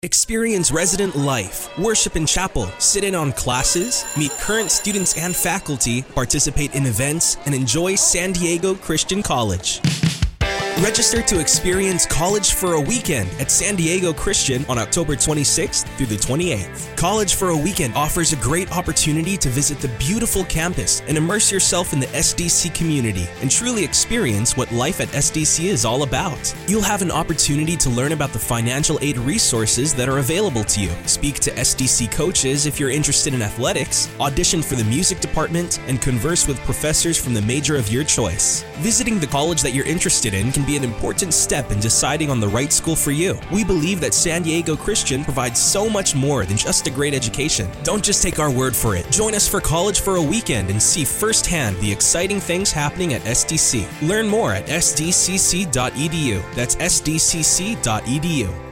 Experience resident life, worship in chapel, sit in on classes, meet current students and faculty, participate in events, and enjoy San Diego Christian College. Register to experience college for a weekend at San Diego Christian on October 26th through the 28th. College for a Weekend offers a great opportunity to visit the beautiful campus and immerse yourself in the SDC community and truly experience what life at SDC is all about. You'll have an opportunity to learn about the financial aid resources that are available to you, speak to SDC coaches if you're interested in athletics, audition for the music department, and converse with professors from the major of your choice. Visiting the college that you're interested in can be an important step in deciding on the right school for you. We believe that San Diego Christian provides so much more than just a great education. Don't just take our word for it. Join us for College for a Weekend and see firsthand the exciting things happening at SDC. Learn more at sdcc.edu. That's sdcc.edu.